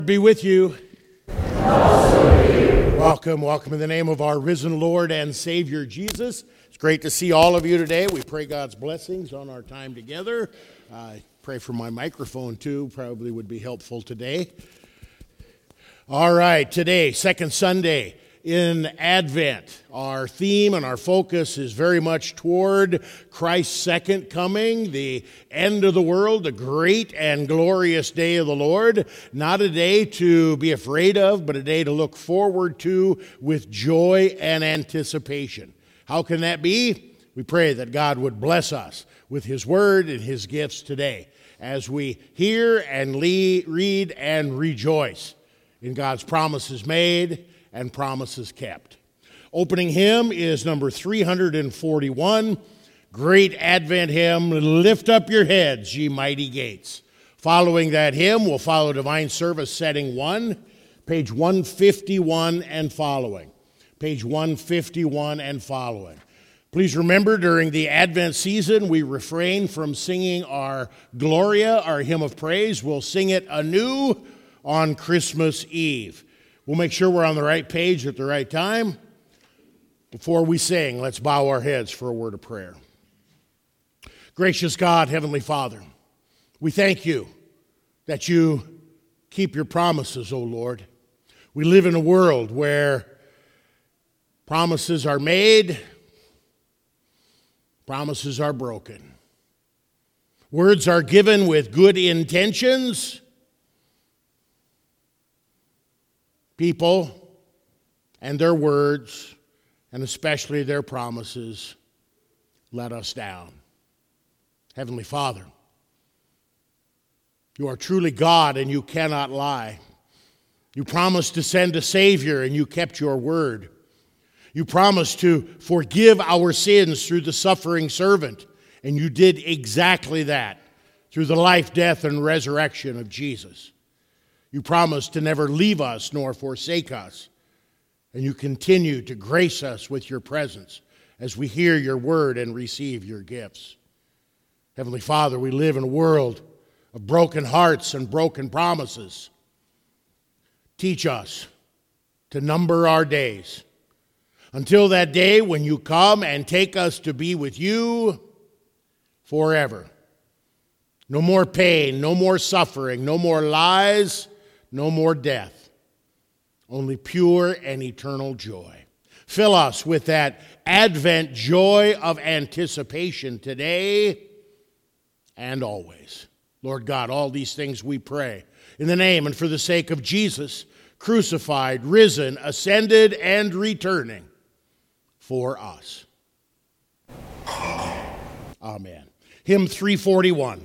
Be with you. Welcome in the name of our risen Lord and Savior Jesus. It's great to see all of you today. We pray God's blessings on our time together. Pray for my microphone too, probably would be helpful today. All right, today, second Sunday in Advent. Our theme and our focus is very much toward Christ's second coming, the end of the world, the great and glorious day of the Lord. Not a day to be afraid of, but a day to look forward to with joy and anticipation. How can that be? We pray that God would bless us with His Word and His gifts today as we hear and read and rejoice in God's promises made and promises kept. Opening hymn is number 341, great Advent hymn, Lift Up Your Heads, Ye Mighty Gates. Following that hymn, we'll follow Divine Service Setting 1, page 151 and following. Page 151 and following. Please remember, during the Advent season, we refrain from singing our Gloria, our hymn of praise. We'll sing it anew on Christmas Eve. We'll make sure we're on the right page at the right time. Before we sing, let's bow our heads for a word of prayer. Gracious God, Heavenly Father, we thank you that you keep your promises, O Lord. We live in a world where promises are made, promises are broken. Words are given with good intentions. People and their words, and especially their promises, let us down. Heavenly Father, you are truly God and you cannot lie. You promised to send a Savior and you kept your word. You promised to forgive our sins through the suffering servant, and you did exactly that through the life, death, and resurrection of Jesus. You promised to never leave us nor forsake us, and you continue to grace us with your presence as we hear your word and receive your gifts. Heavenly Father, we live in a world of broken hearts and broken promises. Teach us to number our days until that day when you come and take us to be with you forever. No more pain, no more suffering, no more lies, no more death, only pure and eternal joy. Fill us with that Advent joy of anticipation today and always. Lord God, all these things we pray in the name and for the sake of Jesus, crucified, risen, ascended, and returning for us. Amen. Hymn 341.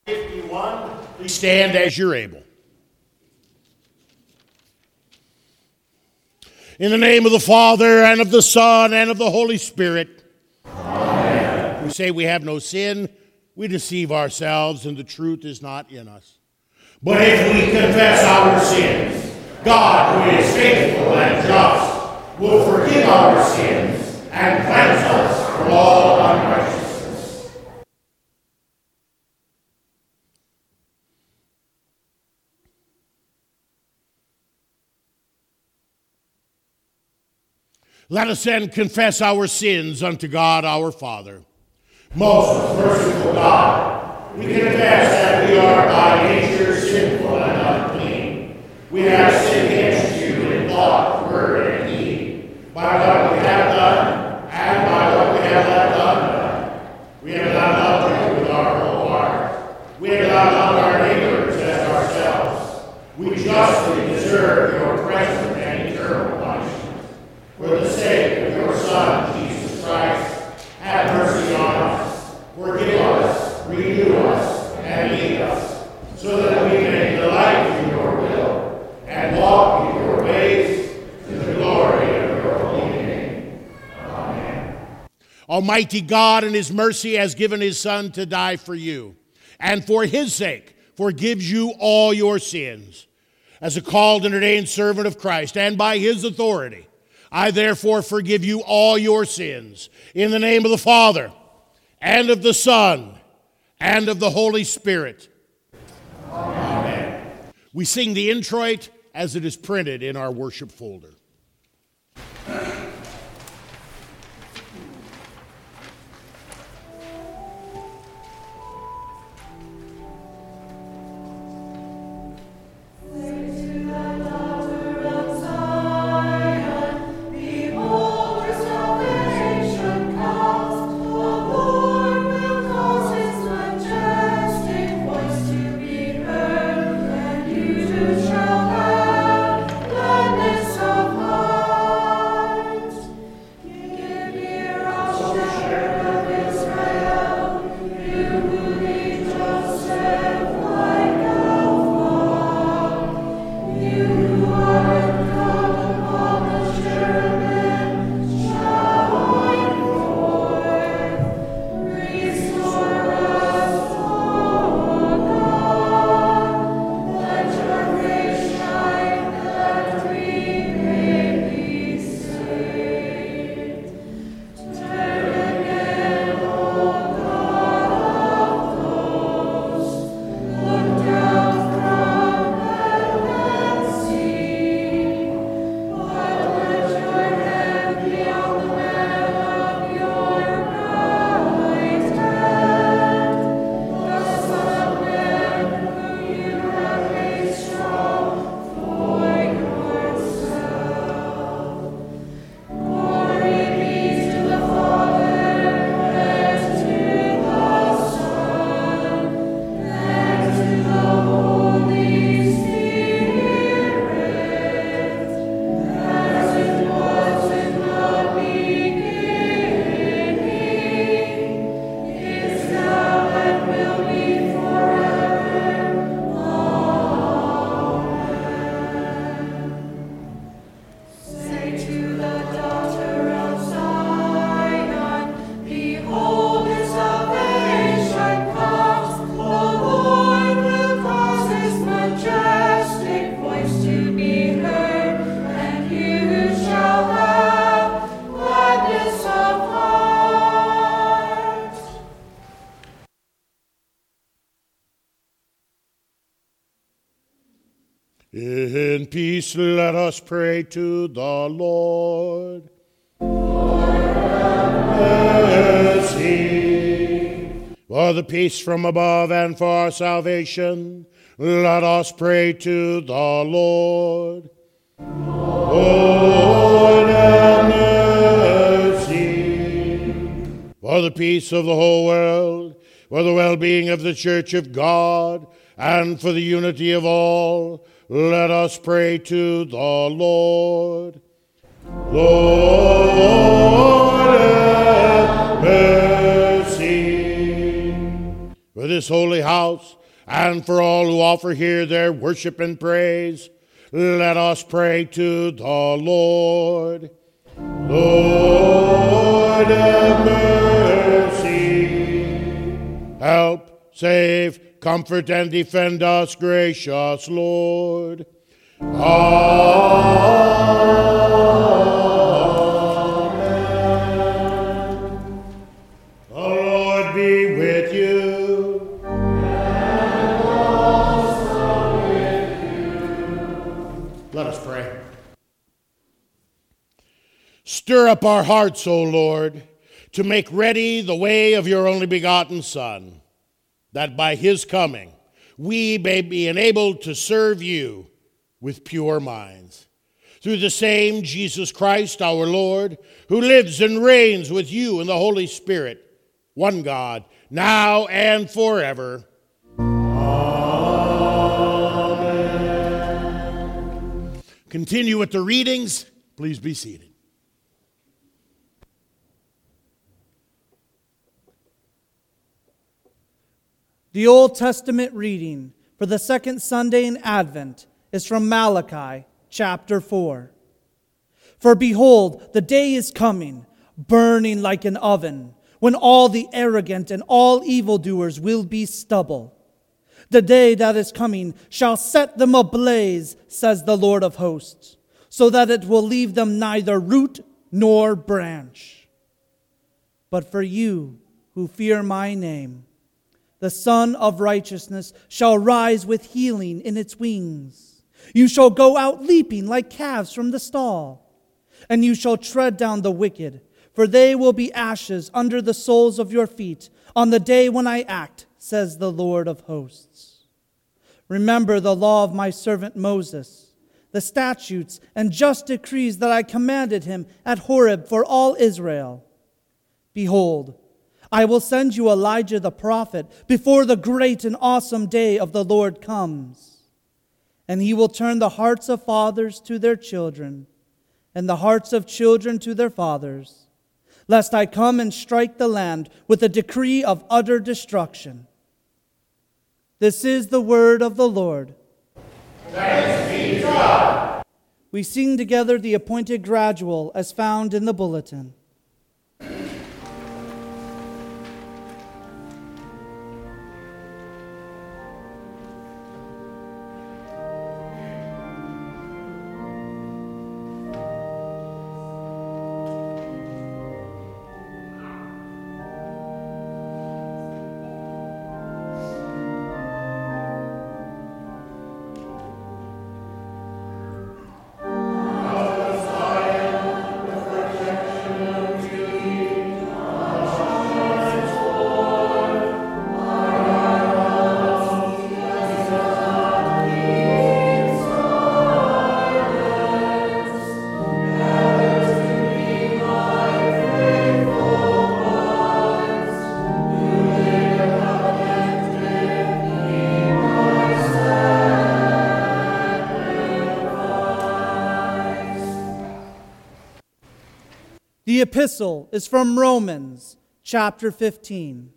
51. Please stand as you're able. In the name of the Father, and of the Son, and of the Holy Spirit. Amen. We say we have no sin, we deceive ourselves, and the truth is not in us. But if we confess our sins, God, who is faithful and just, will forgive our sins and cleanse us from all unrighteousness. Let us then confess our sins unto God our Father. Most merciful God, we confess that we are by nature sinful and unclean. We have sinned against you in thought, word, and deed, by what we have done and by what we have left undone. We have not loved you with our whole heart. We have not loved our neighbors as ourselves. We justly deserve your present and eternal punishment. For the sake of your Son, Jesus Christ, have mercy on us, forgive us, renew us, and lead us, so that we may delight in your will and walk in your ways to the glory of your holy name. Amen. Almighty God in his mercy has given his Son to die for you, and for his sake forgives you all your sins. As a called and ordained servant of Christ, and by his authority, I therefore forgive you all your sins, in the name of the Father, and of the Son, and of the Holy Spirit. Amen. We sing the introit as it is printed in our worship folder. In peace let us pray to the Lord. Mercy. For the peace from above and for our salvation, let us pray to the Lord. Lord, have mercy. For the peace of the whole world, for the well-being of the Church of God, and for the unity of all, let us pray to the Lord. Lord, have mercy. for this holy house, and for all who offer here their worship and praise. Let us pray to the Lord. Lord, have mercy. Help, save, comfort, and defend us, gracious Lord. Amen. The Lord be with you. And also with you. Let us pray. Stir up our hearts, O Lord, to make ready the way of your only begotten Son, that by his coming we may be enabled to serve you with pure minds. Through the same Jesus Christ our Lord, who lives and reigns with you in the Holy Spirit, one God, now and forever. Amen. Continue with the readings. Please be seated. The Old Testament reading for the second Sunday in Advent is from Malachi chapter 4. For behold, the day is coming, burning like an oven, when all the arrogant and all evildoers will be stubble. The day that is coming shall set them ablaze, says the Lord of hosts, so that it will leave them neither root nor branch. But for you who fear my name, the Son of Righteousness shall rise with healing in its wings. You shall go out leaping like calves from the stall, and you shall tread down the wicked, for they will be ashes under the soles of your feet on the day when I act, says the Lord of hosts. Remember the law of my servant Moses, the statutes and just decrees that I commanded him at Horeb for all Israel. Behold, I will send you Elijah the prophet before the great and awesome day of the Lord comes. And he will turn the hearts of fathers to their children, and the hearts of children to their fathers, lest I come and strike the land with a decree of utter destruction. This is the word of the Lord. Thanks be to God. We sing together the appointed gradual as found in the bulletin. The epistle is from Romans chapter 15.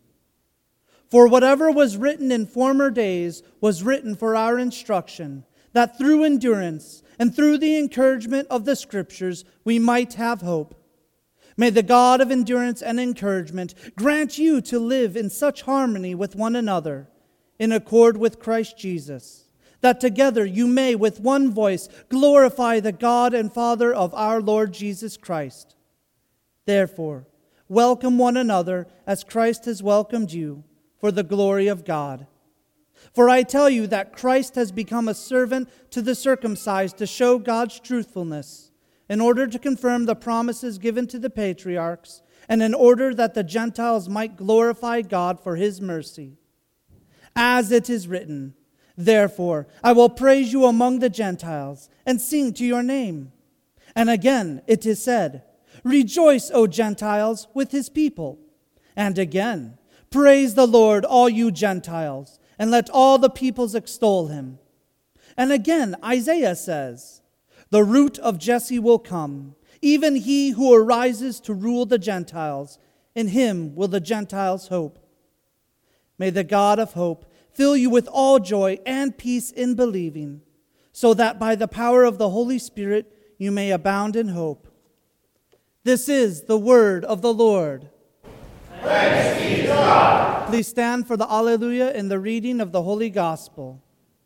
For whatever was written in former days was written for our instruction, that through endurance and through the encouragement of the Scriptures we might have hope. May the God of endurance and encouragement grant you to live in such harmony with one another, in accord with Christ Jesus, that together you may with one voice glorify the God and Father of our Lord Jesus Christ. Therefore, welcome one another as Christ has welcomed you, for the glory of God. For I tell you that Christ has become a servant to the circumcised to show God's truthfulness, in order to confirm the promises given to the patriarchs, and in order that the Gentiles might glorify God for his mercy. As it is written, therefore I will praise you among the Gentiles, and sing to your name. And again it is said, rejoice, O Gentiles, with his people. And again, praise the Lord, all you Gentiles, and let all the peoples extol him. And again, Isaiah says, the root of Jesse will come, even he who arises to rule the Gentiles. In him will the Gentiles hope. May the God of hope fill you with all joy and peace in believing, so that by the power of the Holy Spirit you may abound in hope. This is the word of the Lord. Thanks be to God. Please stand for the Alleluia in the reading of the Holy Gospel.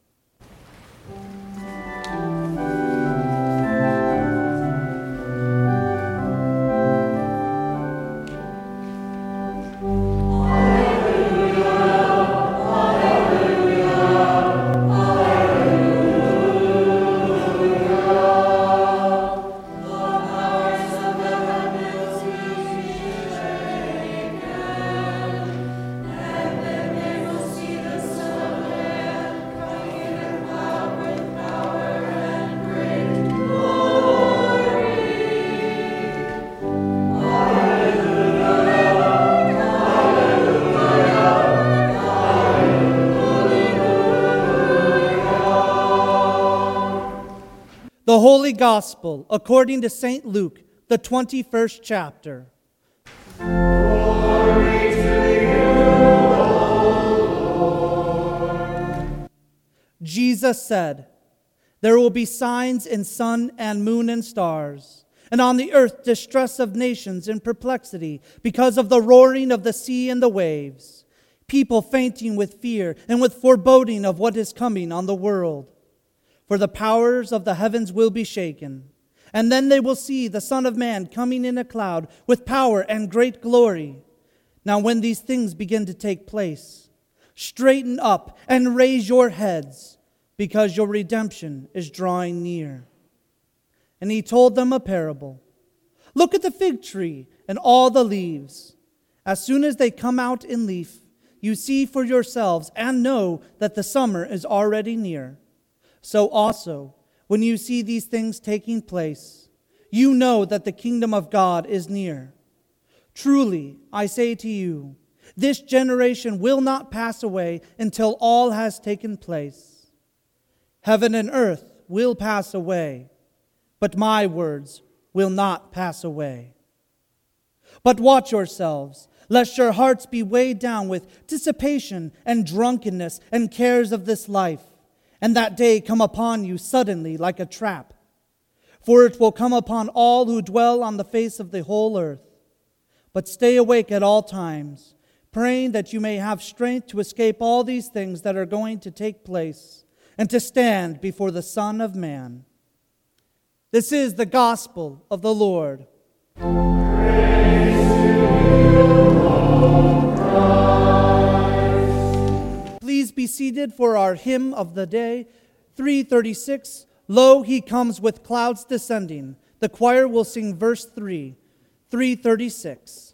The Holy Gospel according to St. Luke, the 21st chapter. Glory to you, Lord. Jesus said, "There will be signs in sun and moon and stars, and on the earth distress of nations in perplexity because of the roaring of the sea and the waves, people fainting with fear and with foreboding of what is coming on the world. For the powers of the heavens will be shaken, and then they will see the Son of Man coming in a cloud with power and great glory. Now when these things begin to take place, straighten up and raise your heads, because your redemption is drawing near." And he told them a parable. "Look at the fig tree and all the leaves. As soon as they come out in leaf, you see for yourselves and know that the summer is already near. So also, when you see these things taking place, you know that the kingdom of God is near. Truly, I say to you, this generation will not pass away until all has taken place. Heaven and earth will pass away, but my words will not pass away. But watch yourselves, lest your hearts be weighed down with dissipation and drunkenness and cares of this life, and that day come upon you suddenly like a trap. For it will come upon all who dwell on the face of the whole earth. But stay awake at all times, praying that you may have strength to escape all these things that are going to take place, and to stand before the Son of Man." This is the gospel of the Lord. Praise to you, O Christ. Please be seated for our hymn of the day, 336, "Lo, he comes with clouds descending." The choir will sing verse 3, 336.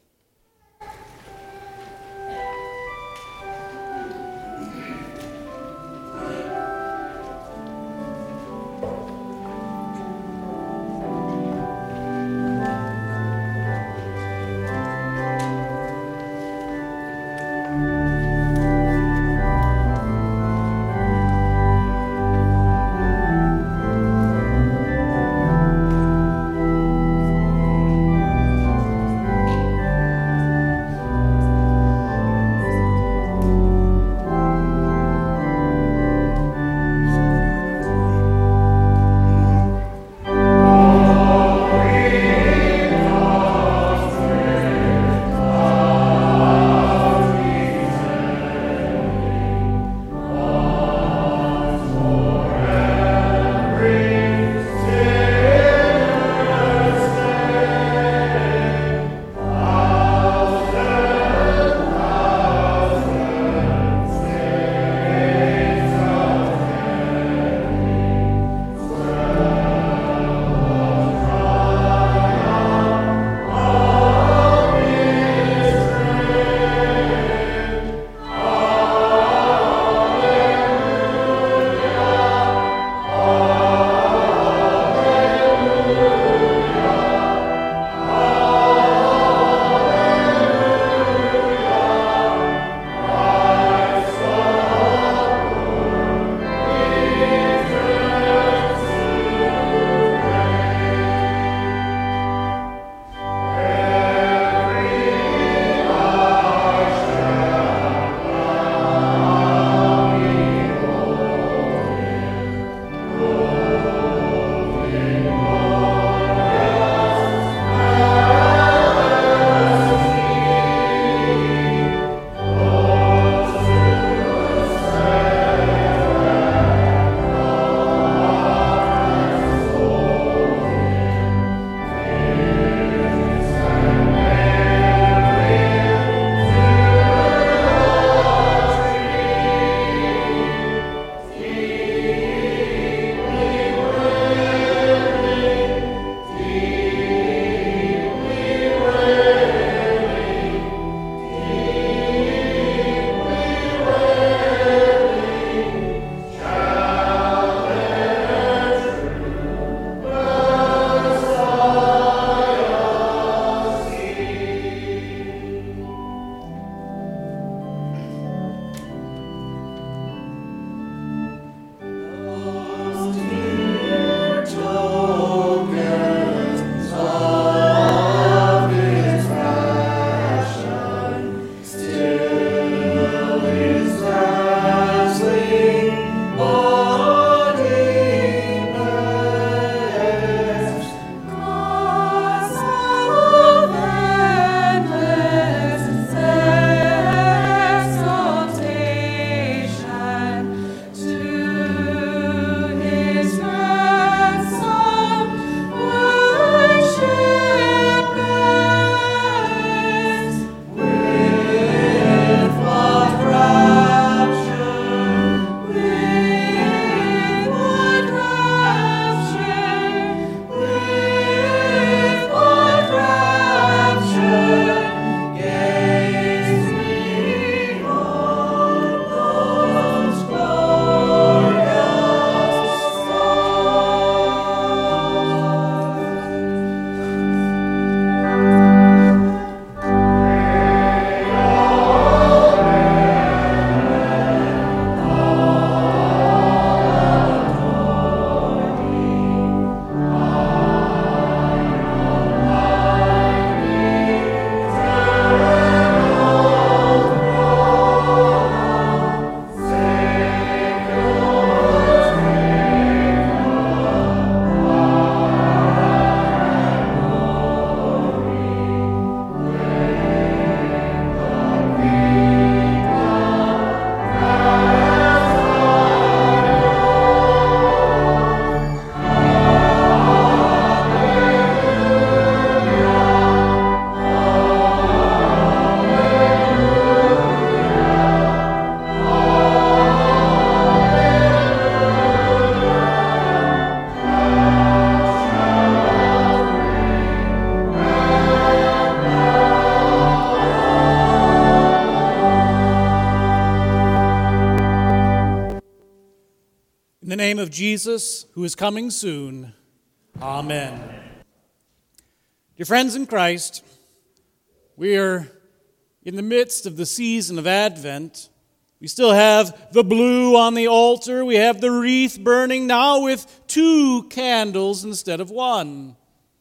In the name of Jesus, who is coming soon, amen. Dear friends in Christ, we are in the midst of the season of Advent. We still have the blue on the altar. We have the wreath burning now with 2 candles instead of 1.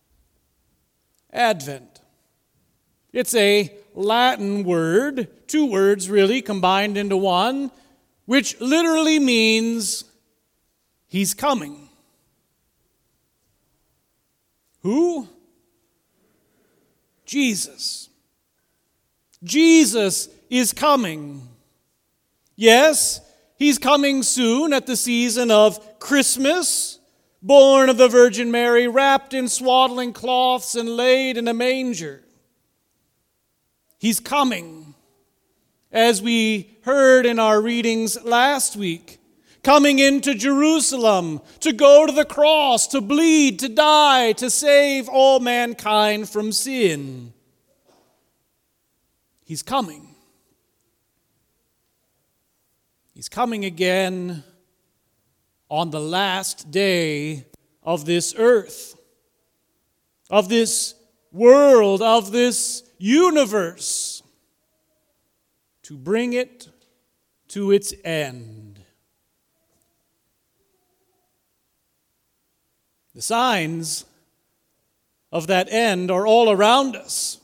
Advent. It's a Latin word, 2 words really combined into one, which literally means He's coming. Who? Jesus. Jesus is coming. Yes, He's coming soon at the season of Christmas, born of the Virgin Mary, wrapped in swaddling cloths and laid in a manger. He's coming, as we heard in our readings last week, coming into Jerusalem to go to the cross, to bleed, to die, to save all mankind from sin. He's coming. He's coming again on the last day of this earth, of this world, of this universe, to bring it to its end. The signs of that end are all around us.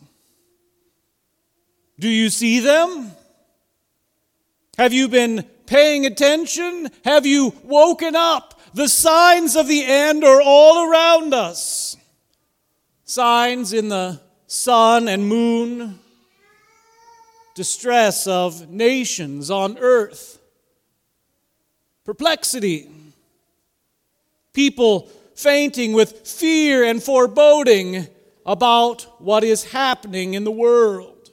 Do you see them? Have you been paying attention? Have you woken up? The signs of the end are all around us. Signs in the sun and moon, distress of nations on earth, perplexity, people fainting with fear and foreboding about what is happening in the world.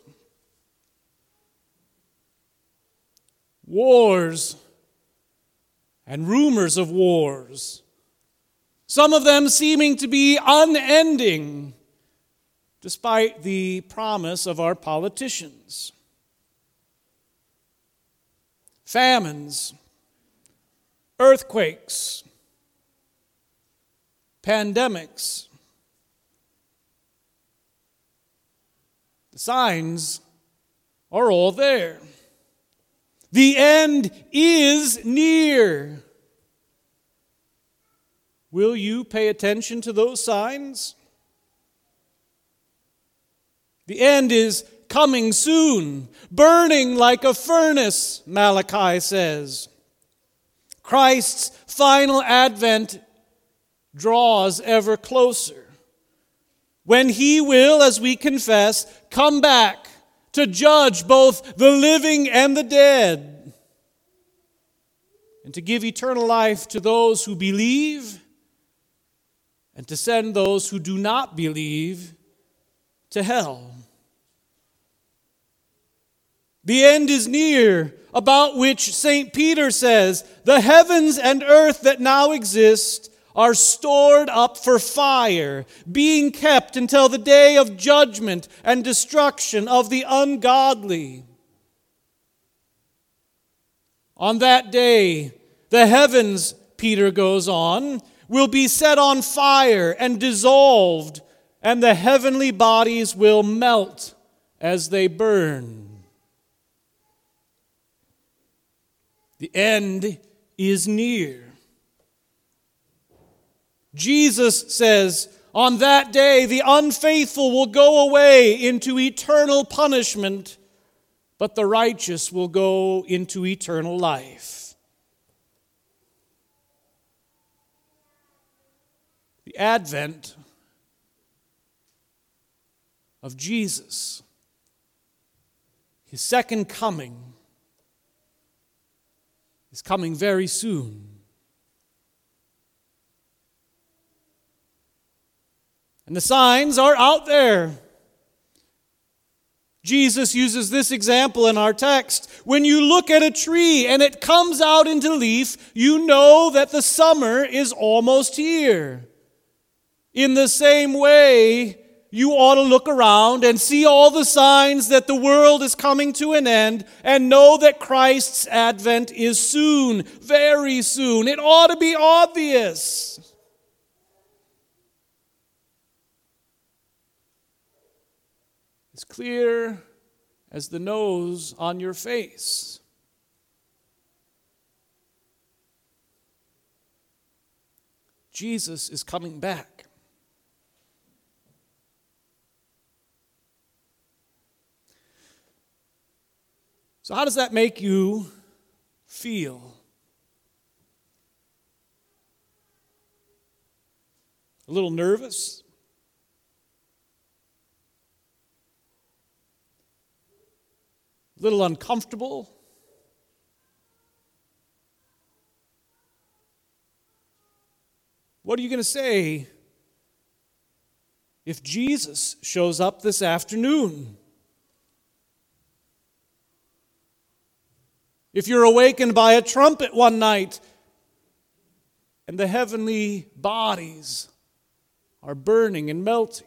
Wars and rumors of wars, some of them seeming to be unending, despite the promise of our politicians. Famines, earthquakes, pandemics. The signs are all there. The end is near. Will you pay attention to those signs? The end is coming soon, burning like a furnace, Malachi says. Christ's final advent draws ever closer, when He will, as we confess, come back to judge both the living and the dead, and to give eternal life to those who believe, and to send those who do not believe to hell. The end is near, about which St. Peter says, the heavens and earth that now exist are stored up for fire, being kept until the day of judgment and destruction of the ungodly. On that day, the heavens, Peter goes on, will be set on fire and dissolved, and the heavenly bodies will melt as they burn. The end is near. Jesus says, on that day the unfaithful will go away into eternal punishment, but the righteous will go into eternal life. The advent of Jesus, His second coming, is coming very soon. And the signs are out there. Jesus uses this example in our text. When you look at a tree and it comes out into leaf, you know that the summer is almost here. In the same way, you ought to look around and see all the signs that the world is coming to an end and know that Christ's advent is soon, very soon. It ought to be obvious. It's clear as the nose on your face. Jesus is coming back. So how does that make you feel? A little nervous? A little uncomfortable? What are you going to say if Jesus shows up this afternoon? If you're awakened by a trumpet one night and the heavenly bodies are burning and melting?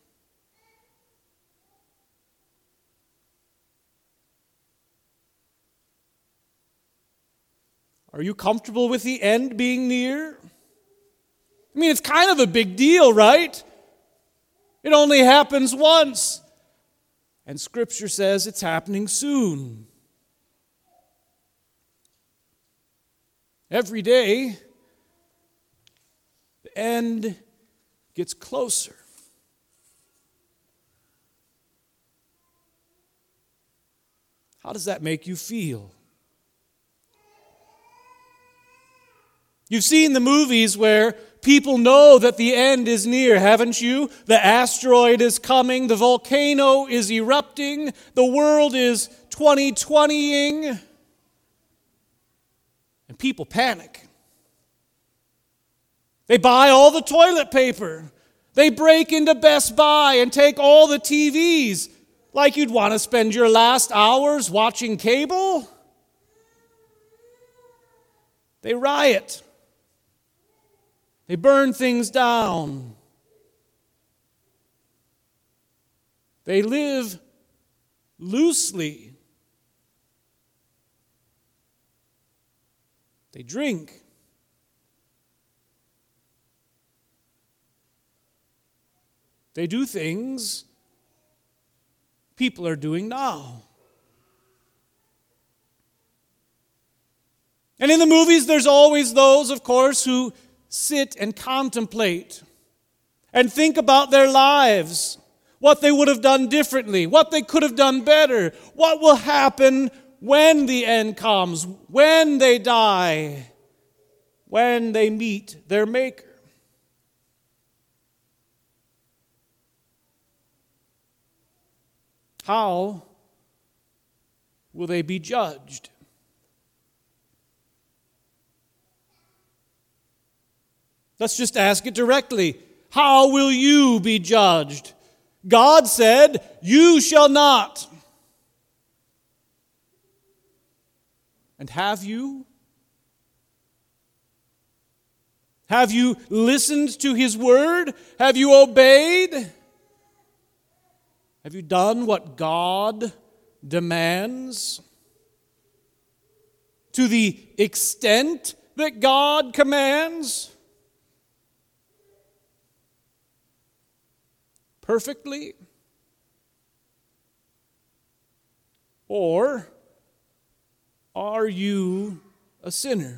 Are you comfortable with the end being near? I mean, it's kind of a big deal, right? It only happens once. And Scripture says it's happening soon. Every day, the end gets closer. How does that make you feel? You've seen the movies where people know that the end is near, haven't you? The asteroid is coming, the volcano is erupting, the world is 2020-ing. And people panic. They buy all the toilet paper. They break into Best Buy and take all the TVs, like you'd want to spend your last hours watching cable. They riot. They burn things down. They live loosely. They drink. They do things people are doing now. And in the movies, there's always those, of course, who sit and contemplate and think about their lives, what they would have done differently, what they could have done better, what will happen when the end comes, when they die, when they meet their Maker. How will they be judged? Let's just ask it directly. How will you be judged? God said, "You shall not." And have you? Have you listened to His word? Have you obeyed? Have you done what God demands? To the extent that God commands? Perfectly? Or are you a sinner?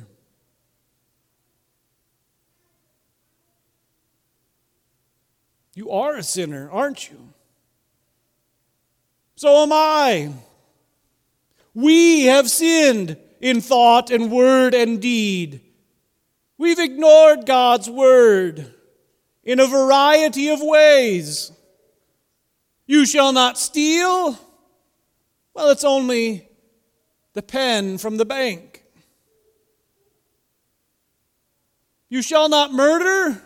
You are a sinner, aren't you? So am I. We have sinned in thought and word and deed. We've ignored God's word in a variety of ways. You shall not steal. Well, it's only the pen from the bank. You shall not murder.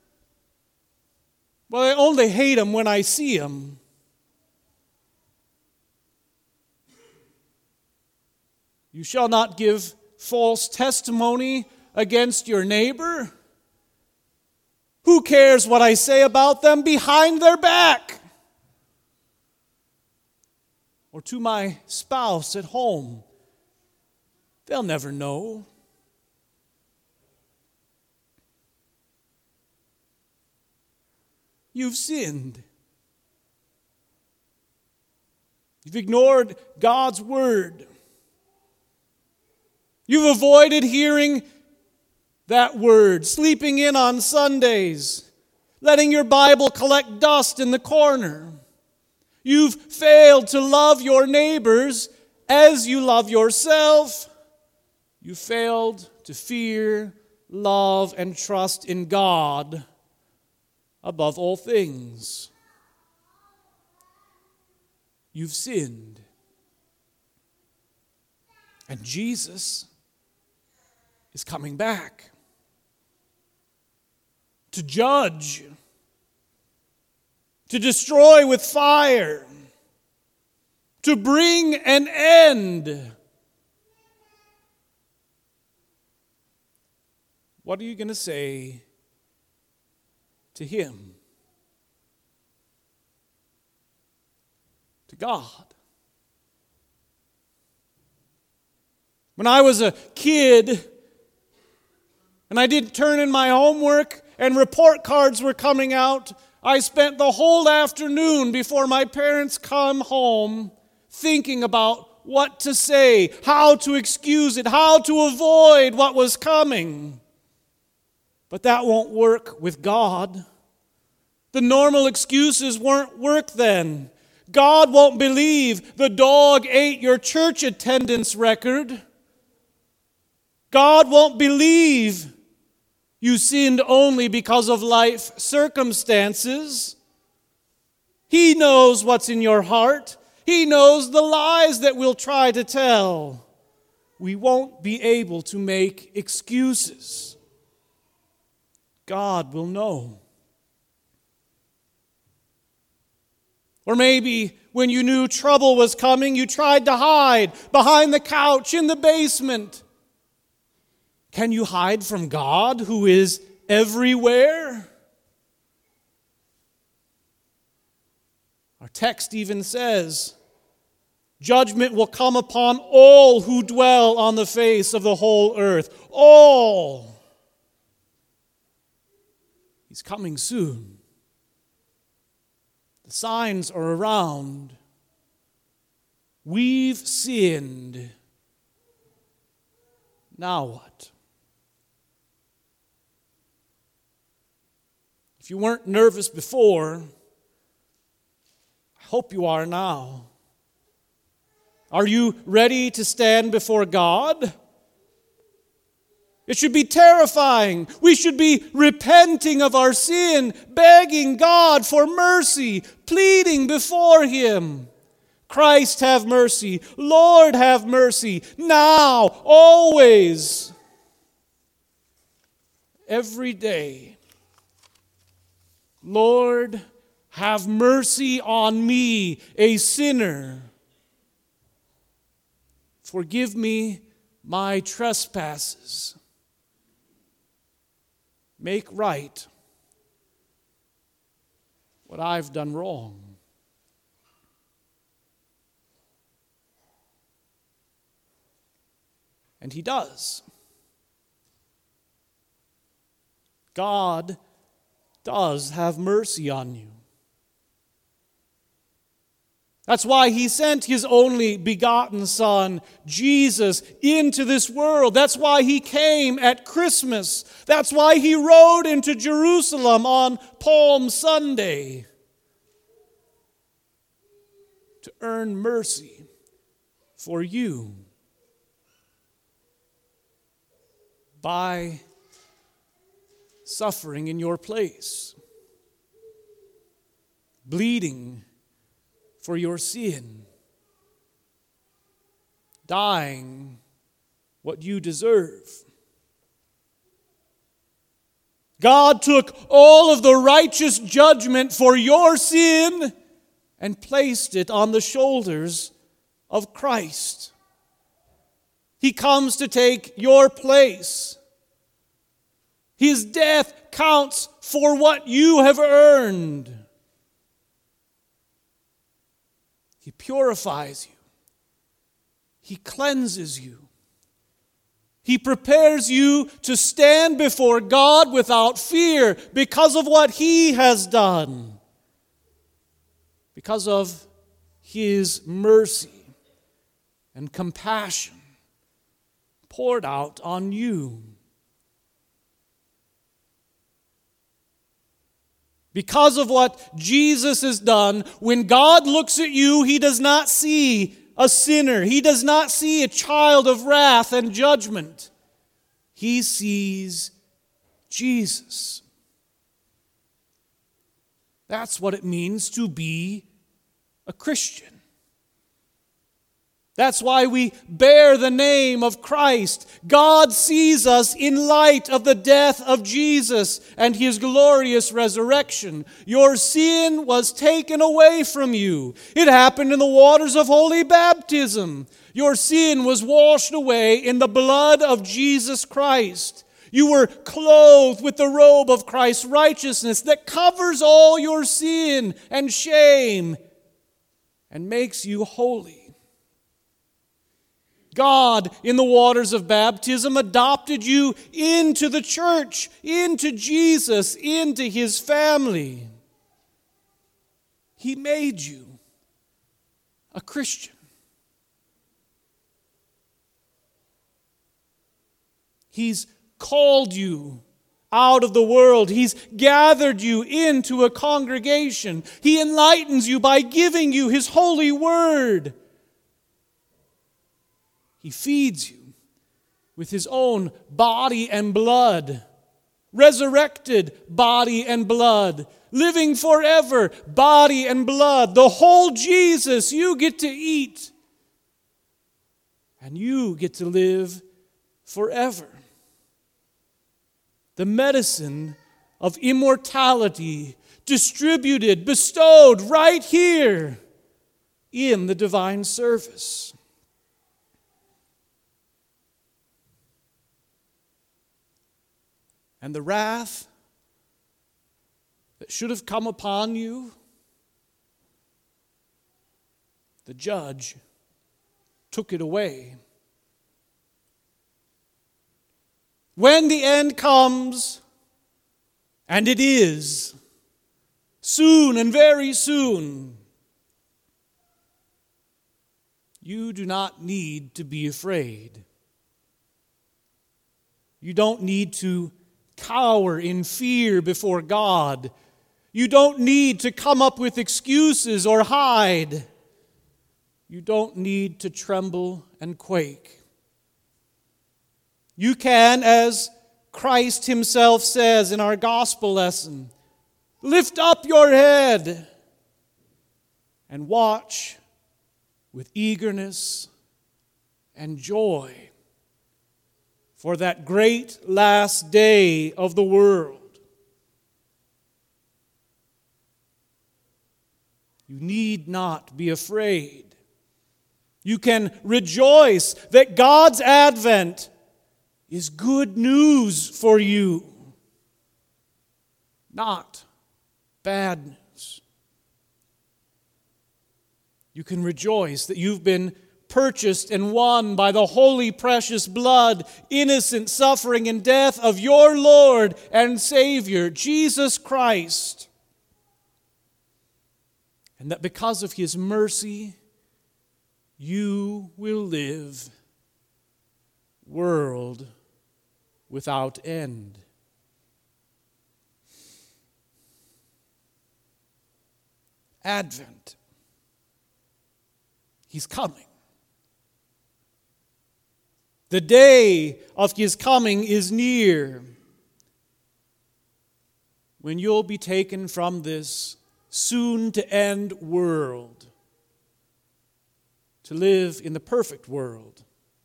Well, I only hate him when I see him. You shall not give false testimony against your neighbor. Who cares what I say about them behind their back? or to my spouse at home. They'll never know. You've sinned. You've ignored God's word. You've avoided hearing that word, sleeping in on Sundays, letting your Bible collect dust in the corner. You've failed to love your neighbors as you love yourself. You failed to fear, love, and trust in God above all things. You've sinned. And Jesus is coming back to judge, to destroy with fire, to bring an end. What are you going to say to him? To God? When I was a kid and I didn't turn in my homework and report cards were coming out, I spent the whole afternoon before my parents come home thinking about what to say, how to excuse it, how to avoid what was coming. But that won't work with God. The normal excuses won't work then. God won't believe the dog ate your church attendance record. God won't believe you sinned only because of life circumstances. He knows what's in your heart. He knows the lies that we'll try to tell. We won't be able to make excuses. God will know. Or maybe when you knew trouble was coming, you tried to hide behind the couch in the basement. Can you hide from God who is everywhere? Our text even says, judgment will come upon all who dwell on the face of the whole earth. All. He's coming soon. The signs are around. We've sinned. Now what? If you weren't nervous before, I hope you are now. Are you ready to stand before God? It should be terrifying. We should be repenting of our sin, begging God for mercy, pleading before Him. Christ, have mercy. Lord, have mercy. Now, always, every day. Lord, have mercy on me, a sinner. Forgive me my trespasses. Make right what I've done wrong. And He does. God does have mercy on you. That's why He sent His only begotten Son, Jesus, into this world. That's why He came at Christmas. That's why He rode into Jerusalem on Palm Sunday. To earn mercy for you by suffering in your place, bleeding for your sin, dying what you deserve. God took all of the righteous judgment for your sin and placed it on the shoulders of Christ. He comes to take your place. His death counts for what you have earned. He purifies you. He cleanses you. He prepares you to stand before God without fear because of what He has done, because of His mercy and compassion poured out on you. Because of what Jesus has done, when God looks at you, He does not see a sinner. He does not see a child of wrath and judgment. He sees Jesus. That's what it means to be a Christian. That's why we bear the name of Christ. God sees us in light of the death of Jesus and His glorious resurrection. Your sin was taken away from you. It happened in the waters of holy baptism. Your sin was washed away in the blood of Jesus Christ. You were clothed with the robe of Christ's righteousness that covers all your sin and shame and makes you holy. God, in the waters of baptism, adopted you into the church, into Jesus, into His family. He made you a Christian. He's called you out of the world. He's gathered you into a congregation. He enlightens you by giving you His holy word. He feeds you with His own body and blood, resurrected body and blood, living forever body and blood. The whole Jesus you get to eat, and you get to live forever. The medicine of immortality distributed, bestowed right here in the divine service. And the wrath that should have come upon you, the judge took it away. When the end comes, and it is, soon and very soon, you do not need to be afraid. You don't need to cower in fear before God. You don't need to come up with excuses or hide. You don't need to tremble and quake. You can, as Christ Himself says in our gospel lesson, lift up your head and watch with eagerness and joy for that great last day of the world. You need not be afraid. You can rejoice that God's advent is good news for you, not bad news. You can rejoice that you've been purchased and won by the holy, precious blood, innocent suffering and death of your Lord and Savior, Jesus Christ. And that because of His mercy, you will live world without end. Advent. He's coming. The day of His coming is near, when you'll be taken from this soon-to-end world to live in the perfect world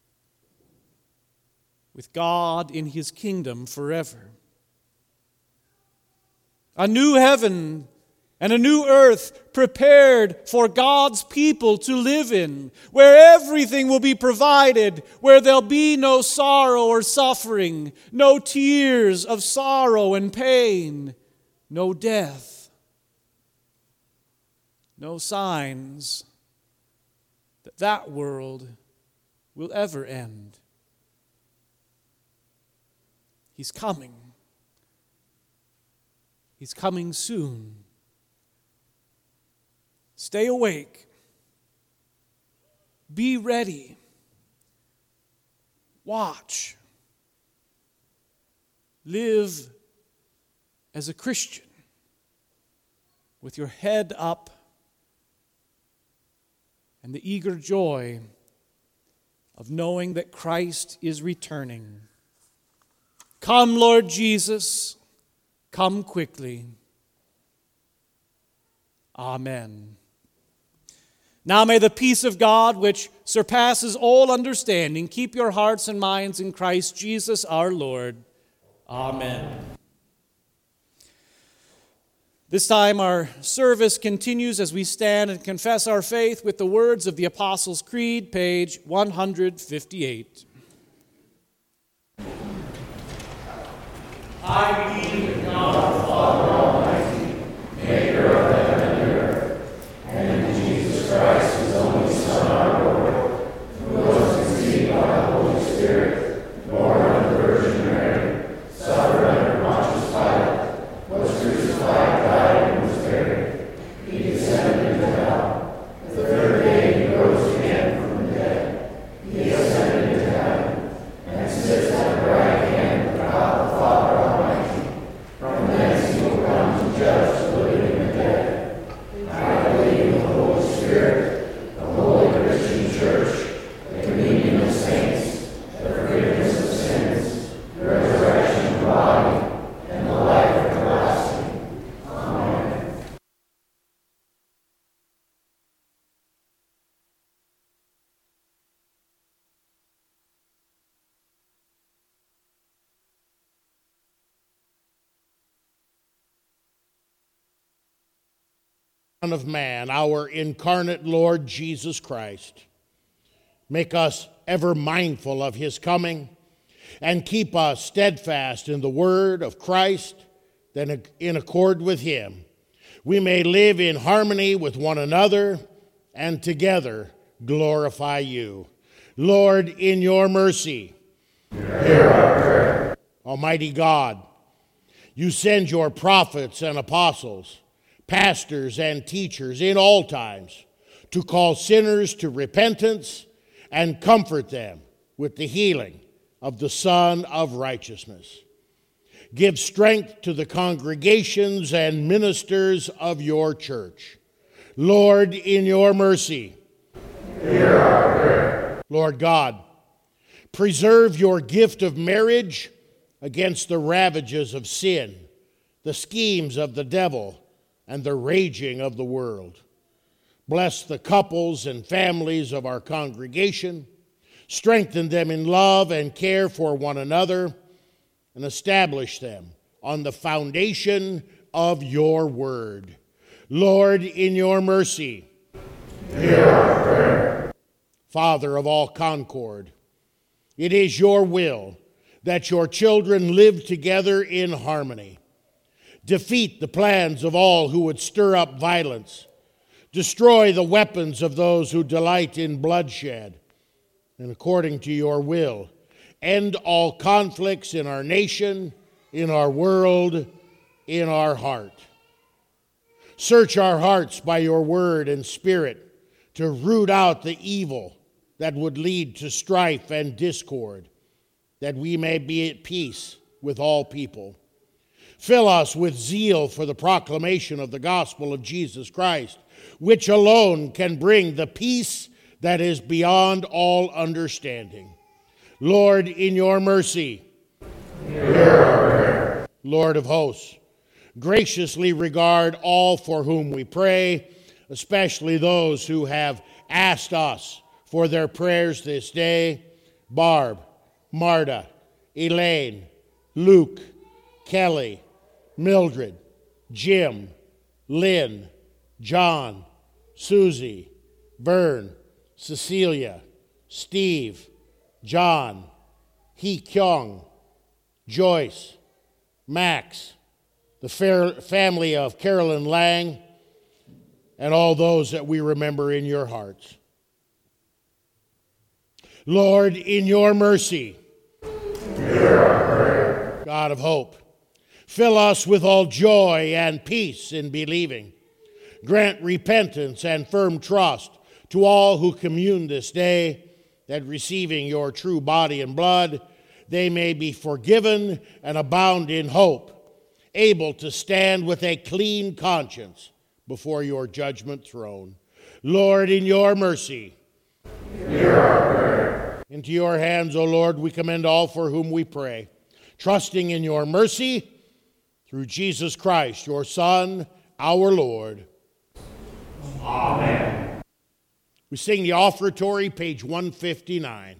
with God in His kingdom forever. A new heaven and a new earth prepared for God's people to live in, where everything will be provided, where there'll be no sorrow or suffering, no tears of sorrow and pain, no death, no signs that world will ever end. He's coming. He's coming soon. Stay awake. Be ready. Watch. Live as a Christian with your head up and the eager joy of knowing that Christ is returning. Come, Lord Jesus, come quickly. Amen. Now may the peace of God, which surpasses all understanding, keep your hearts and minds in Christ Jesus our Lord. Amen. This time our service continues as we stand and confess our faith with the words of the Apostles' Creed, page 158. I believe in God the Father Almighty, maker of heaven and earth, and in Jesus Christ, his only Son, our Lord, who was conceived by the Holy Spirit, born of the Virgin Mary, suffered under Pontius Pilate, was crucified, died, and was buried. He descended into hell. The third day he rose again from the dead. He ascended into heaven, and sits at the right hand of God the Father Almighty. From thence he will come to judge the living and the dead. I believe in the Holy Spirit, the holy Christian Church, the communion of saints, the forgiveness of sins, the resurrection of the body, and the life everlasting. Amen. Son of Man, our incarnate Lord Jesus Christ. Make us ever mindful of his coming, and keep us steadfast in the word of Christ, that in accord with him we may live in harmony with one another and together glorify you. Lord, in your mercy, hear our prayer. Almighty God, you send your prophets and apostles, pastors and teachers in all times, to call sinners to repentance and comfort them with the healing of the Son of Righteousness. Give strength to the congregations and ministers of your church. Lord, in your mercy, hear our prayer. Lord God, preserve your gift of marriage against the ravages of sin, the schemes of the devil, and the raging of the world. Bless the couples and families of our congregation, strengthen them in love and care for one another, and establish them on the foundation of your word. Lord, in your mercy, hear our prayer. Father of all concord, it is your will that your children live together in harmony. Defeat the plans of all who would stir up violence. Destroy the weapons of those who delight in bloodshed. And according to your will, end all conflicts in our nation, in our world, in our heart. Search our hearts by your word and spirit to root out the evil that would lead to strife and discord, that we may be at peace with all people. Fill us with zeal for the proclamation of the gospel of Jesus Christ, which alone can bring the peace that is beyond all understanding. Lord, in your mercy, hear our prayer. Lord of hosts, graciously regard all for whom we pray, especially those who have asked us for their prayers this day: Barb, Marta, Elaine, Luke, Kelly, Mildred, Jim, Lynn, John, Susie, Vern, Cecilia, Steve, John, Hee Kyung, Joyce, Max, the family of Carolyn Lang, and all those that we remember in your hearts. Lord, in your mercy, hear our prayer. God of hope, fill us with all joy and peace in believing. Grant repentance and firm trust to all who commune this day, that receiving your true body and blood, they may be forgiven and abound in hope, able to stand with a clean conscience before your judgment throne. Lord, in your mercy, hear our prayer. into your hands, O Lord, we commend all for whom we pray, trusting in your mercy through Jesus Christ, your Son, our Lord. Amen. We sing the offertory, page 159.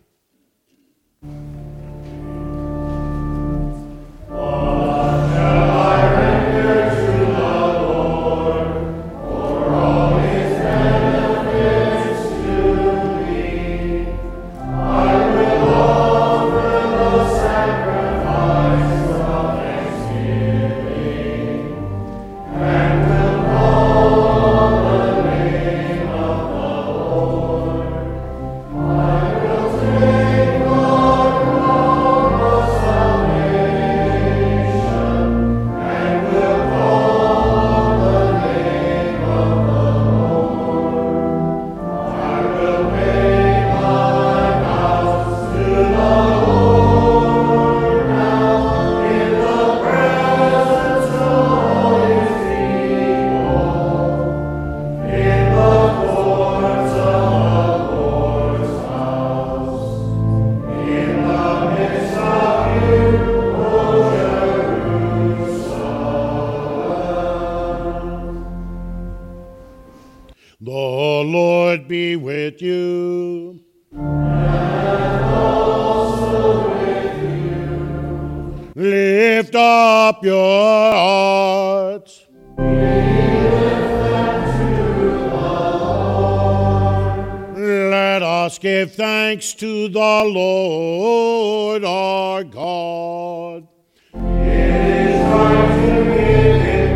The Lord be with you. And also with you. Lift up your hearts. We lift them to the Lord. Let us give thanks to the Lord our God. It is right to give him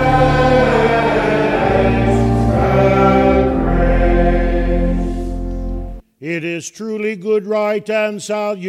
thanks and praise. It is truly good, right, and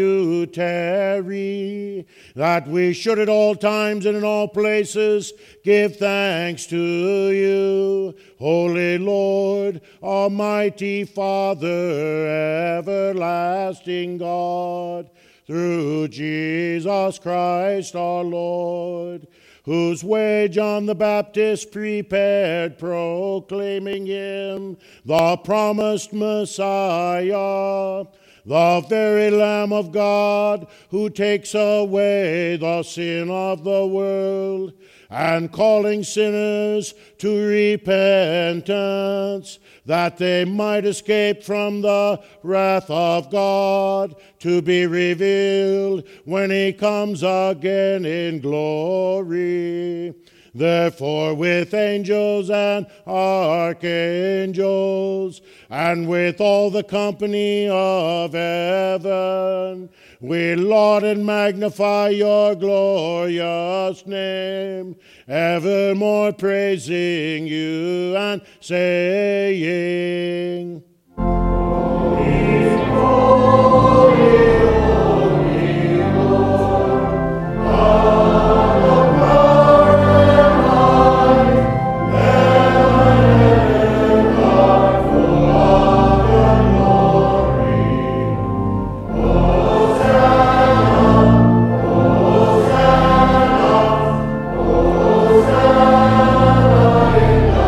salutary that we should at all times and in all places give thanks to you, Holy Lord, Almighty Father, everlasting God, through Jesus Christ our Lord, whose way John the Baptist prepared, proclaiming him the promised Messiah, the very Lamb of God, who takes away the sin of the world, and calling sinners to repentance, that they might escape from the wrath of God, to be revealed when he comes again in glory. Therefore, with angels and archangels, and with all the company of heaven, we laud and magnify your glorious name, evermore praising you and saying, Holy, holy, holy Lord, God of power and might, heaven and earth are full of your glory. Hosanna, Hosanna, Hosanna in the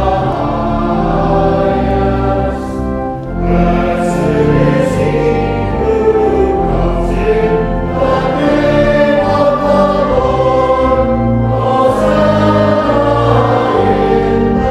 highest. Blessed is he who comes in the name of the Lord. Hosanna in the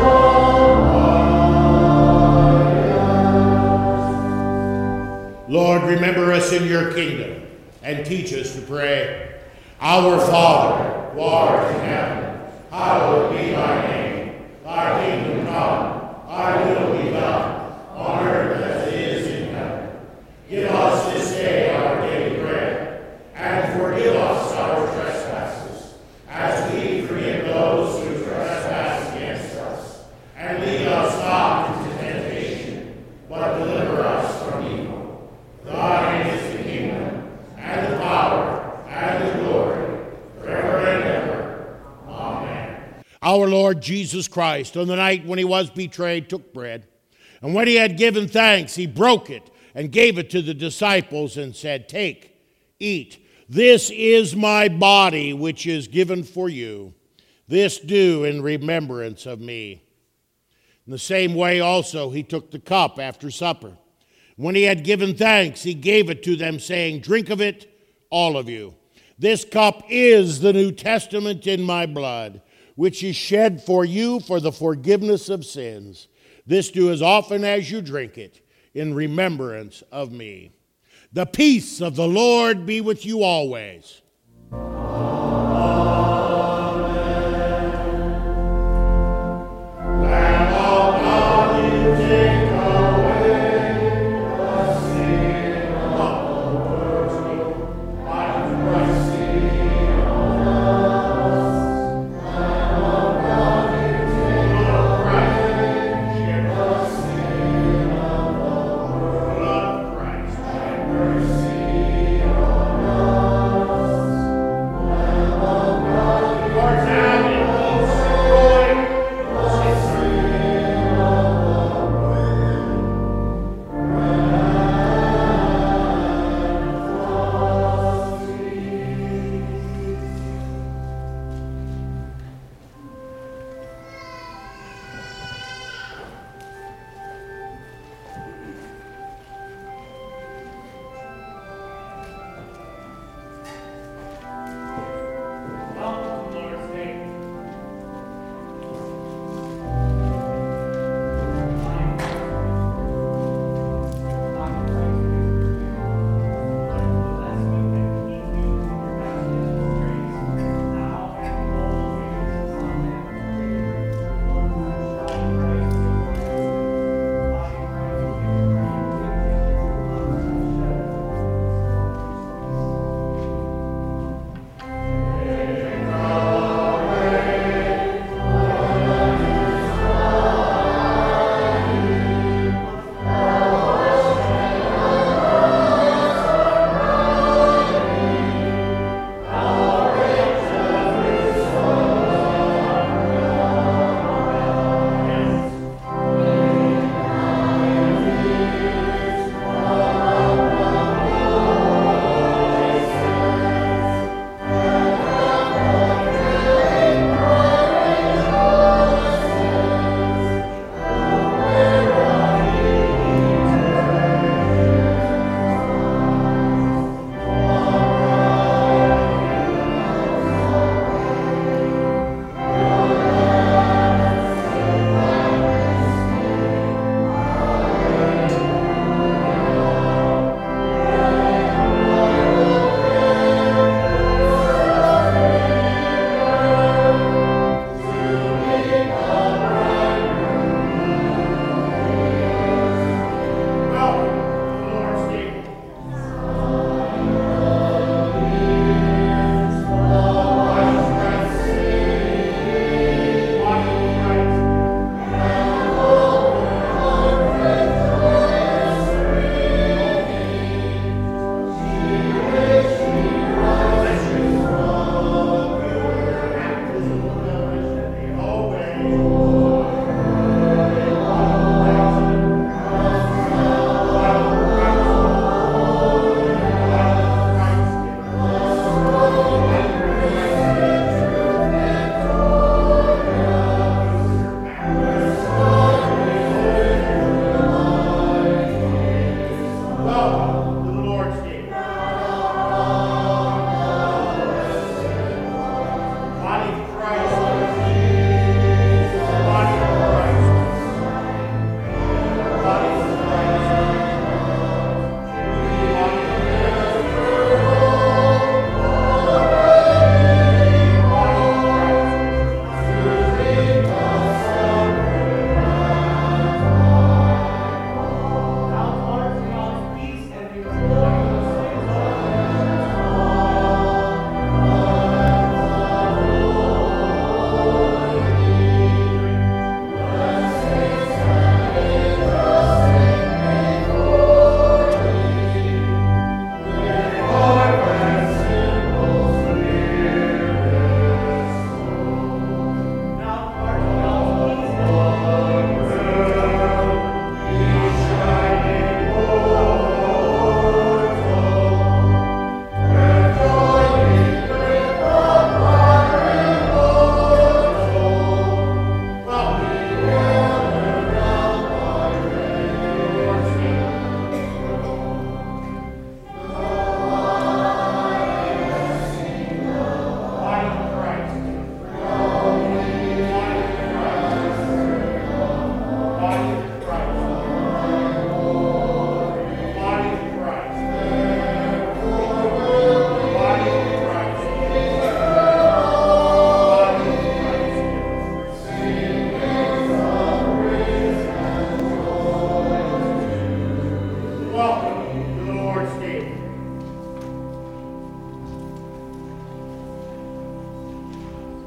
highest. Lord, remember us in your kingdom and teach us to pray. Our Father, who art in heaven, hallowed be thy name. Thy kingdom come, thy will be done, on earth as it is in heaven. Give us this day our daily bread, and forgive us our trespasses, as we forgive those who trespass against us. And lead us not into temptation, but deliver us from evil. Thine is our Lord Jesus Christ, on the night when he was betrayed, took bread. And when he had given thanks, he broke it and gave it to the disciples and said, "Take, eat. This is my body, which is given for you. This do in remembrance of me." In the same way also he took the cup after supper. When he had given thanks, he gave it to them, saying, "Drink of it, all of you. This cup is the New Testament in my blood, which is shed for you for the forgiveness of sins. This do as often as you drink it in remembrance of me." The peace of the Lord be with you always.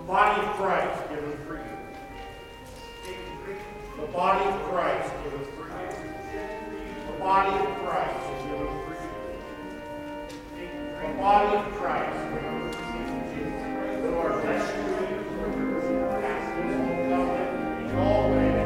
body of Christ given for you. The body of Christ given for you. The body of Christ given for you. The body of Christ given for you. The Lord bless you. Ask this will come in all ways.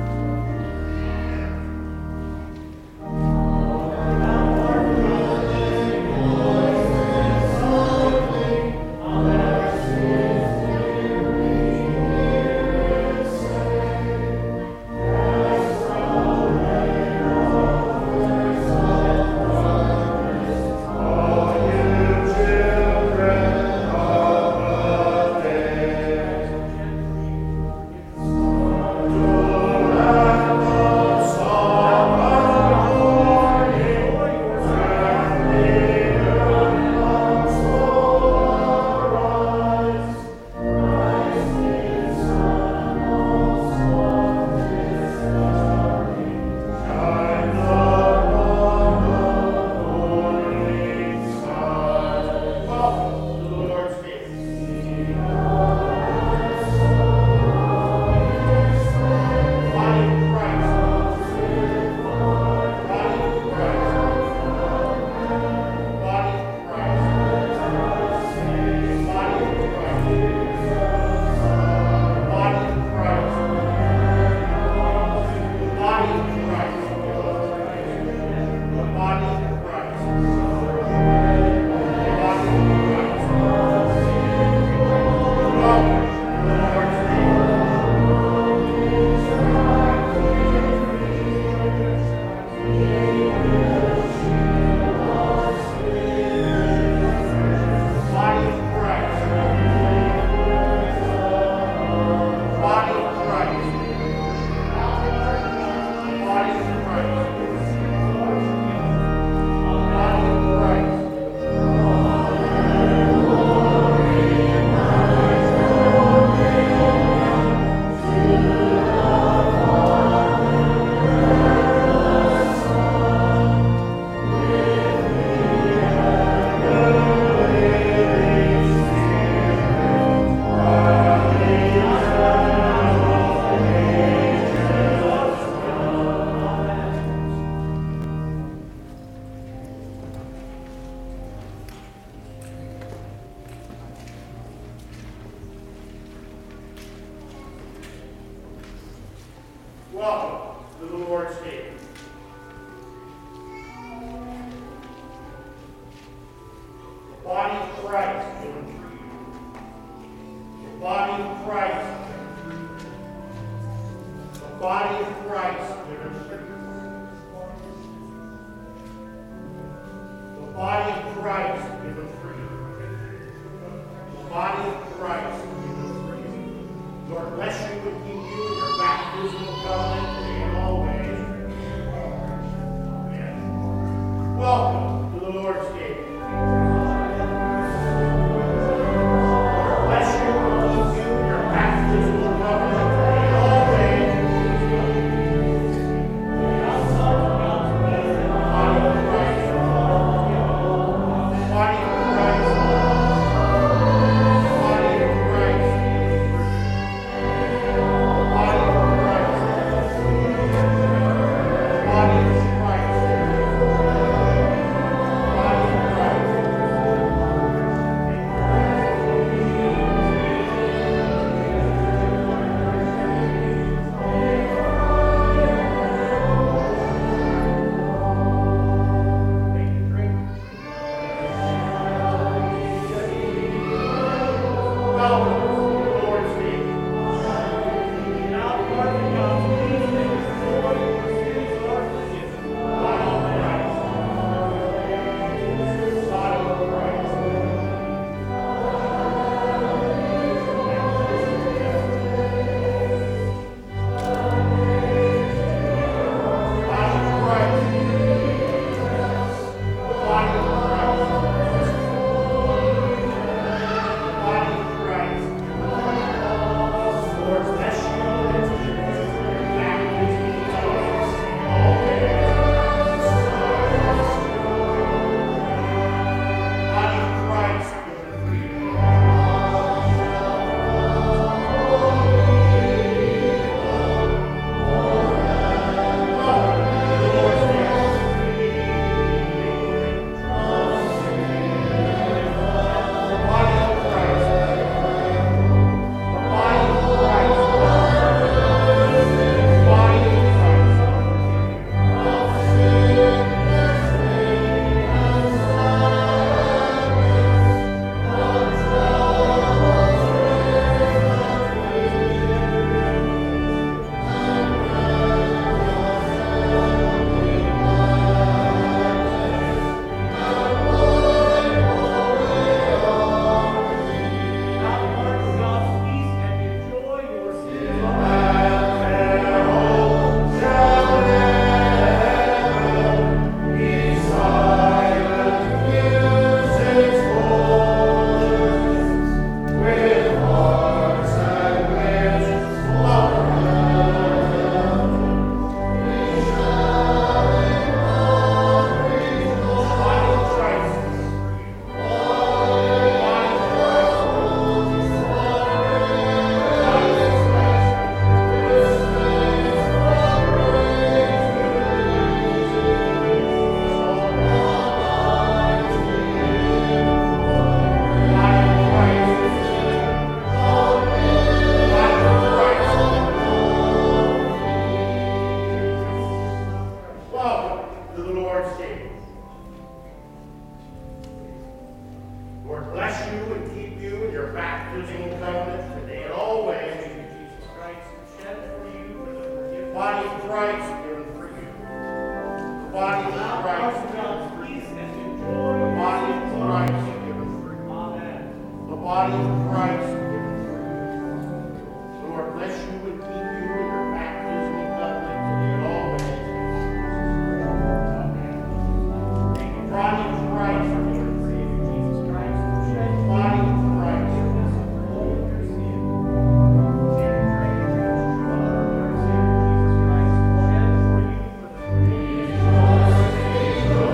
Welcome to the Lord's table. The body of Christ given for you. The body of Christ given for you. The body of Christ given for you. The body of Christ given for you. The body of Christ given for you. Lord bless you and keep you in your baptismal covenant in all ways. Amen. Welcome to the Lord's table. Lord bless you and keep you in your baptismal covenant in all ways. Body of Christ. Body of Christ. Body of Christ. Body of Christ. baptismal covenant today and always. Jesus Christ, who shed for you for the forgiveness The body of Christ given for you. The body of Christ given for you. peace and The enjoy. body of Christ given for you. Amen. The body of Christ given for you. The Lord bless you and keep you in your baptismal covenant today and always. Amen. The body of Christ given for you. Jesus Christ, who shed The body of Christ forgiveness of all your sin. And pray that you love our Savior Jesus Christ, who shed for you for the forgiveness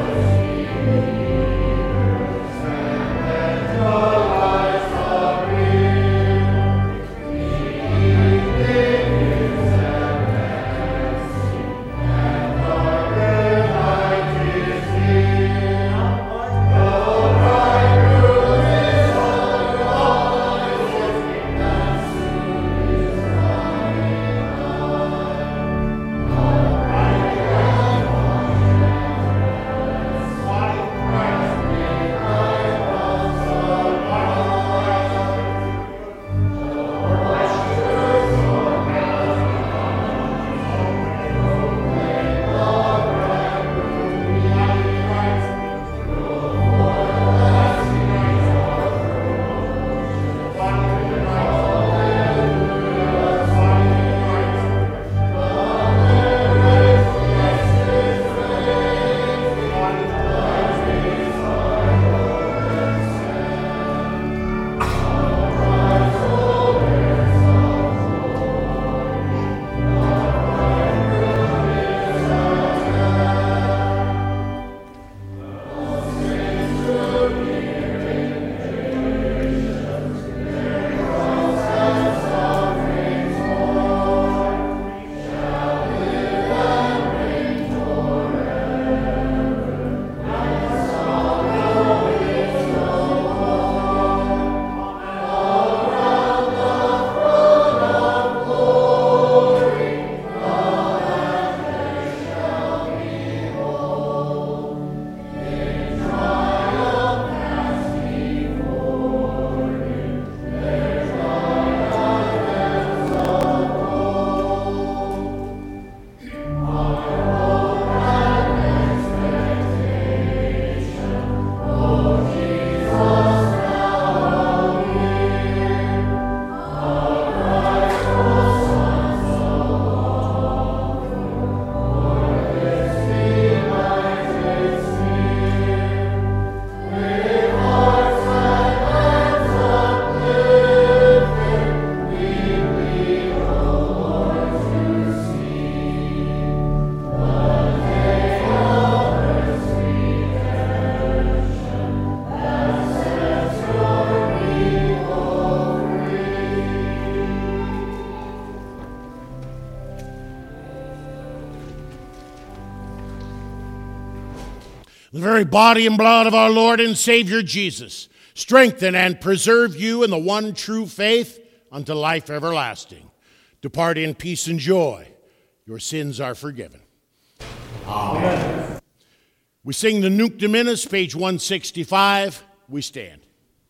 The very body and blood of our Lord and Savior Jesus strengthen and preserve you in the one true faith unto life everlasting. Depart in peace and joy. Your sins are forgiven. Amen. We sing the Nunc Dimittis, page 165. We stand.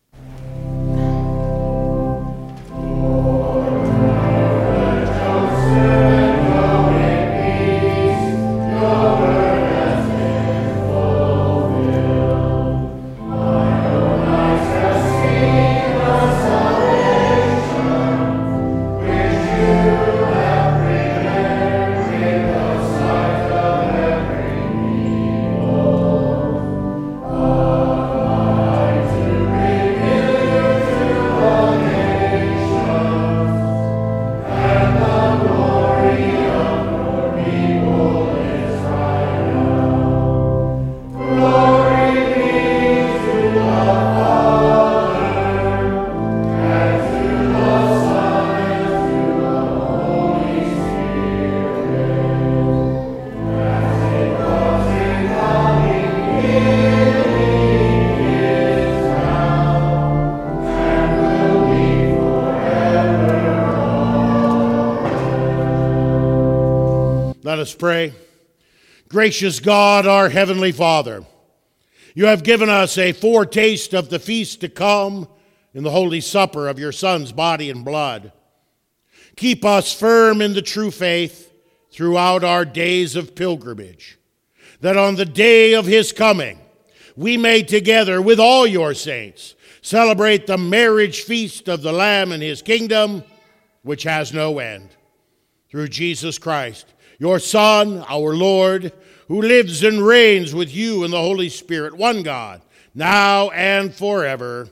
Let us pray. Gracious God, our Heavenly Father, you have given us a foretaste of the feast to come in the holy supper of your Son's body and blood. Keep us firm in the true faith throughout our days of pilgrimage, that on the day of his coming, we may together with all your saints celebrate the marriage feast of the Lamb and his kingdom, which has no end. Through Jesus Christ, your Son, our Lord, who lives and reigns with you in the Holy Spirit, one God, now and forever.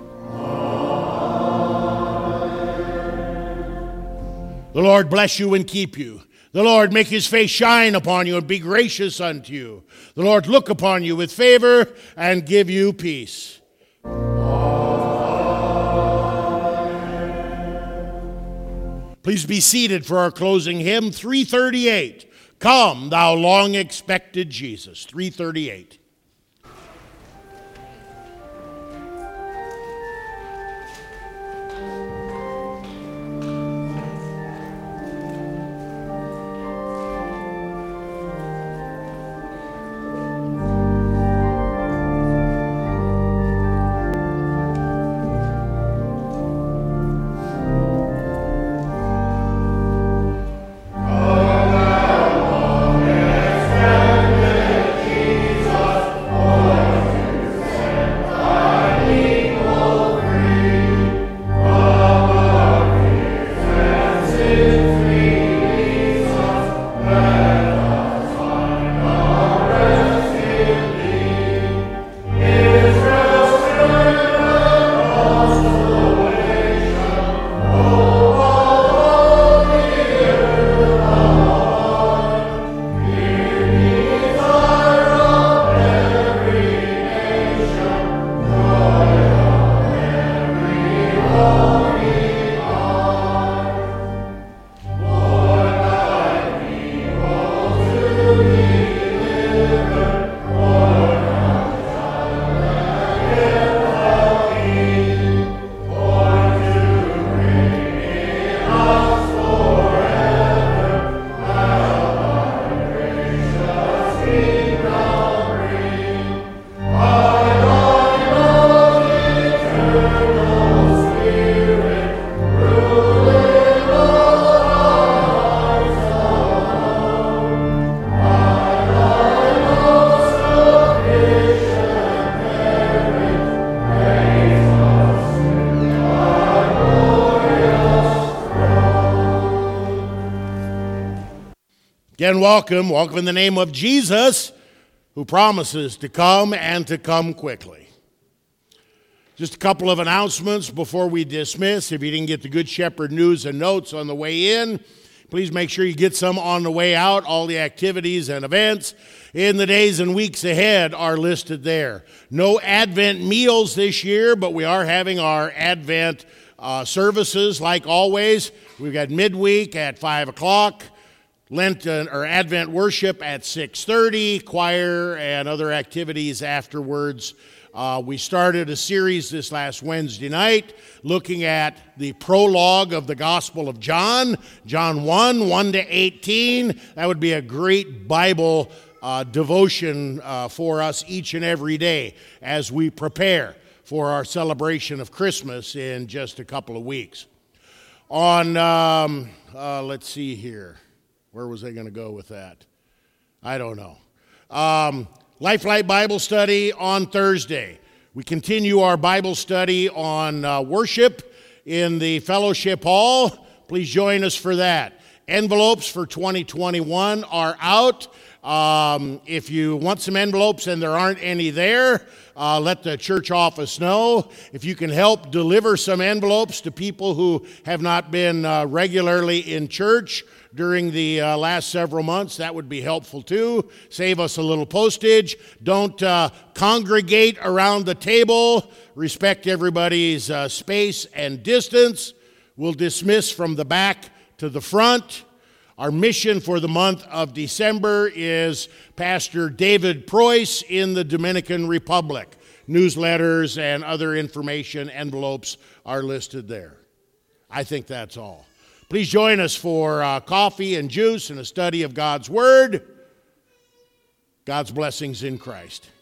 The Lord bless you and keep you. The Lord make his face shine upon you and be gracious unto you. The Lord look upon you with favor and give you peace. Please be seated for our closing hymn, 338. Come, thou long expected Jesus. 338. Again, welcome in the name of Jesus, who promises to come and to come quickly. Just a couple of announcements before we dismiss. If you didn't get the Good Shepherd news and notes on the way in, please make sure you get some on the way out. All the activities and events in the days and weeks ahead are listed there. No Advent meals this year, but we are having our Advent services like always. We've got midweek at 5 o'clock. Lenten or Advent worship at 6:30, choir and other activities afterwards. We started a series this last Wednesday night looking at the prologue of the Gospel of John, John 1 to 18. That would be a great Bible devotion for us each and every day as we prepare for our celebration of Christmas in just a couple of weeks. On, let's see here. Where was I going to go with that? I don't know. Lifelight Bible Study on Thursday. We continue our Bible study on worship in the fellowship hall. Please join us for that. Envelopes for 2021 are out. If you want some envelopes and there aren't any there, let the church office know. If you can help deliver some envelopes to people who have not been regularly in church during the last several months, that would be helpful too. Save us a little postage. Don't congregate around the table. Respect everybody's space and distance. We'll dismiss from the back to the front. Our mission for the month of December is Pastor David Preuss in the Dominican Republic. Newsletters and other information envelopes are listed there. I think that's all. Please join us for coffee and juice and a study of God's Word. God's blessings in Christ.